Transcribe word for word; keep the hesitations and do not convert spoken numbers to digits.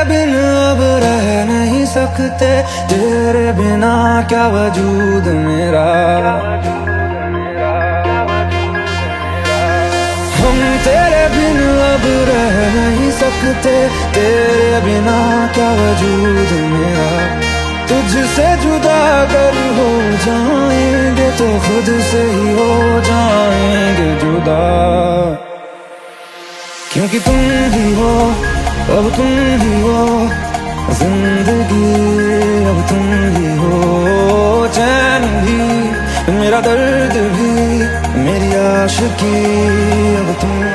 बिन अब रह नहीं सकते, तेरे बिना क्या वजूद मेरा। हम तेरे बिन अब रह नहीं सकते, तेरे बिना क्या वजूद मेरा। तुझसे जुदा अगर हो जाएंगे तो खुद से ही हो जाएंगे जुदा, क्योंकि तुम ही हो, अब तुम ही हो जिंदगी, अब तुम ही हो चैन भी, मेरा दर्द भी, मेरी आशिकी अब तुम